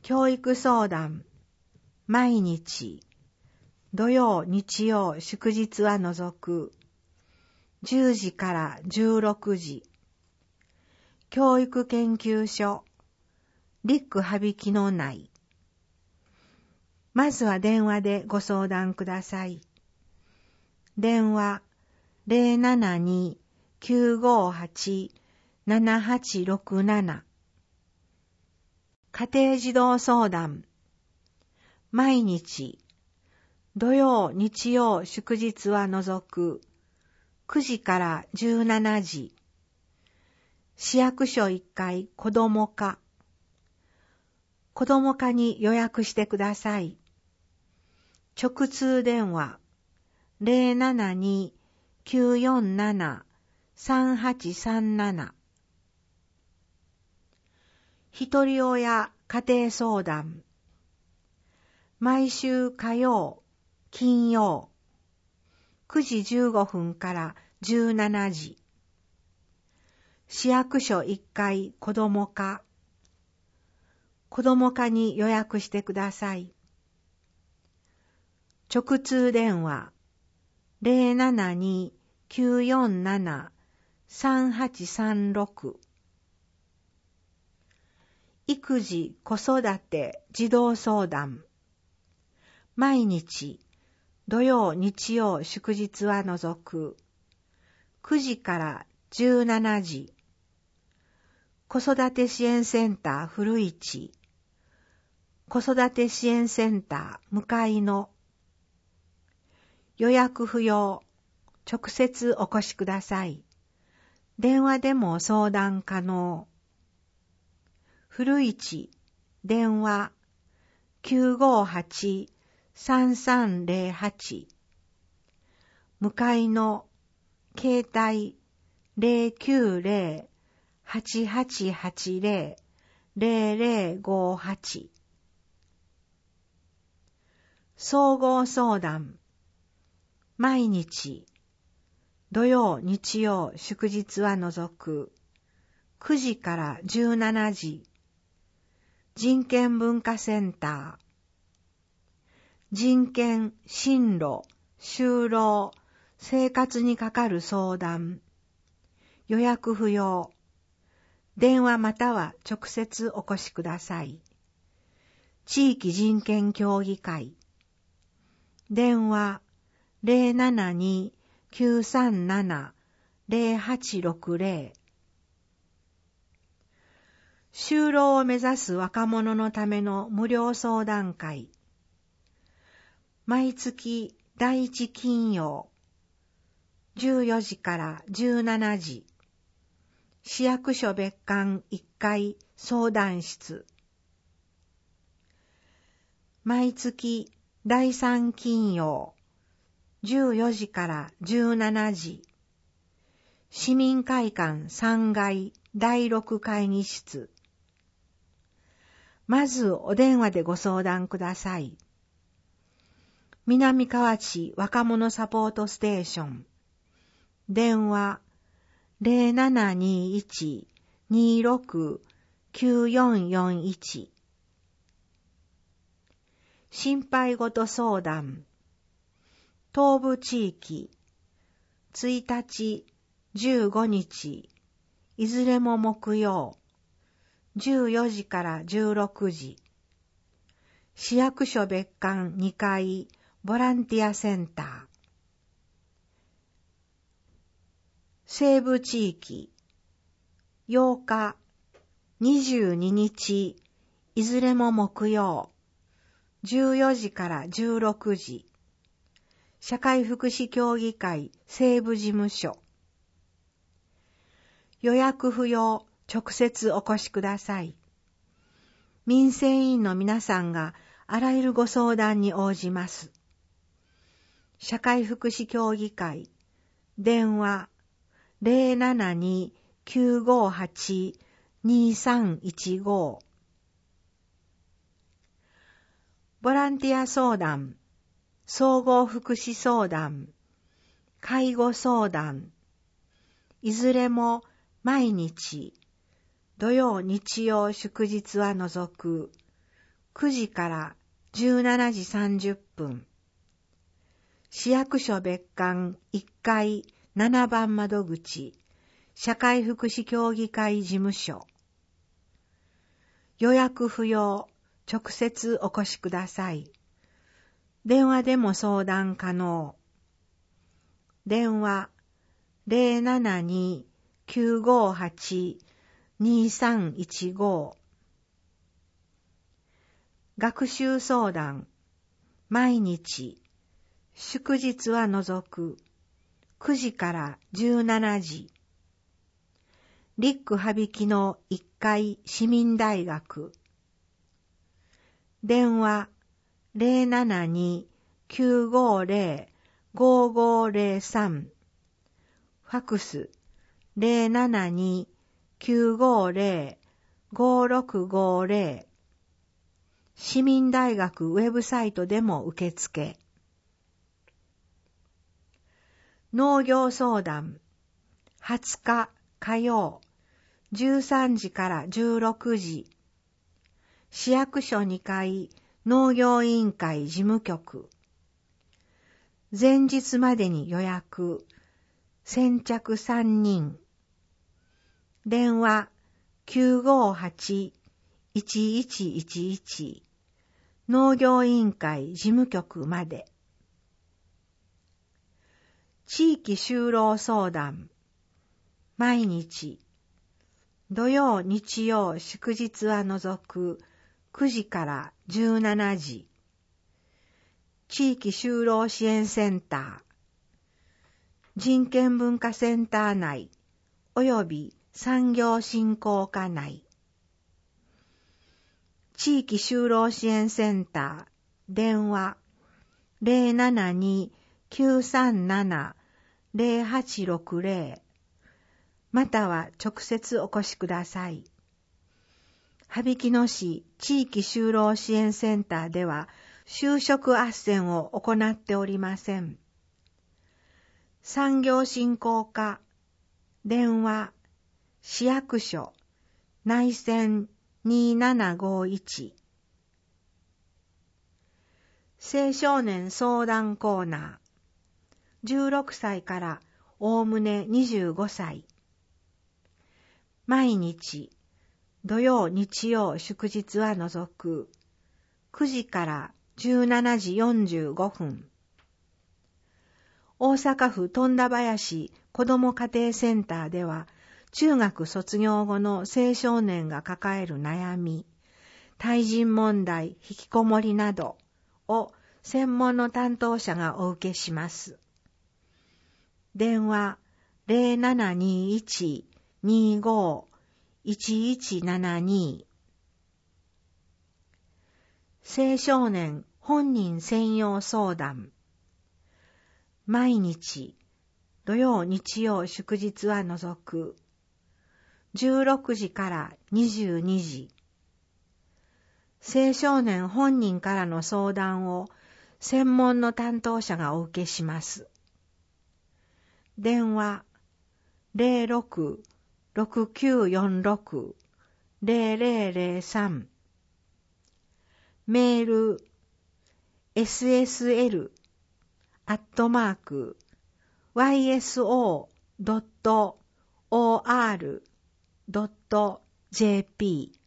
教育相談、毎日、土曜、日曜、祝日は除く、10時から16時。教育研究所、リック羽曳の内。まずは電話でご相談ください。電話、072-958-7867。家庭児童相談、毎日、土曜、日曜、祝日は除く、9時から17時。市役所1階子ども課。子ども課に予約してください。直通電話、072-947-3837。ひとり親家庭相談。毎週火曜、金曜、9時15分から17時。市役所1階子ども課。子ども課に予約してください。直通電話 072-947-3836。育児・子育て・児童相談。毎日、土曜・日曜・祝日は除く、9時から17時。子育て支援センター古市。子育て支援センター向かいの。予約不要。直接お越しください。電話でも相談可能。古市、電話 958-3308。向かいの、携帯 090-8880-0058。総合相談。毎日、土曜、日曜、祝日は除く、9時から17時。人権文化センター。人権、進路、就労、生活にかかる相談。予約不要。電話または直接お越しください。地域人権協議会。電話 072-937-0860。就労を目指す若者のための無料相談会。毎月第1金曜、14時から17時。市役所別館1階相談室。毎月第3金曜、14時から17時。市民会館3階第6会議室。まずお電話でご相談ください。南河内若者サポートステーション。電話 072-1-26-9441。心配ごと相談。東部地域、1日、15日、いずれも木曜、14時から16時。市役所別館2階ボランティアセンター。西部地域、8日、22日、いずれも木曜、14時から16時。社会福祉協議会西部事務所。予約不要、直接お越しください。民生委員の皆さんがあらゆるご相談に応じます。社会福祉協議会、電話 072-958-2315。ボランティア相談、総合福祉相談、介護相談、いずれも毎日、土曜、日曜、祝日は除く、 9時から17時30分。市役所別館1階7番窓口、社会福祉協議会事務所。予約不要、直接お越しください。電話でも相談可能。電話 072-958-2315。学習相談、毎日、祝日は除く、9時から17時。リック羽曳の1階市民大学。電話 072-950-5503。ファクス 072-950-5650。市民大学ウェブサイトでも受付。農業相談、20日火曜、13時から16時。市役所2階農業委員会事務局。前日までに予約。先着3人。電話 958-1111 農業委員会事務局まで。地域就労相談、毎日、土曜日曜祝日は除く9時から17時。地域就労支援センター、人権文化センター内および産業振興課内。地域就労支援センター、電話 072-937-0860 または直接お越しください。羽曳野市地域就労支援センターでは就職斡旋を行っておりません。産業振興課、電話、市役所、内線2751。青少年相談コーナー、16歳からおおむね25歳。毎日、土曜日曜祝日は除く、9時から17時45分。大阪府富田林子ども家庭センターでは、中学卒業後の青少年が抱える悩み、対人問題、引きこもりなどを専門の担当者がお受けします。電話 0721-25-1172。青少年本人専用相談、毎日、土曜日曜祝日は除く、16時から22時。青少年本人からの相談を専門の担当者がお受けします。電話 06-6946-0003。メール ssl@yso.or.jp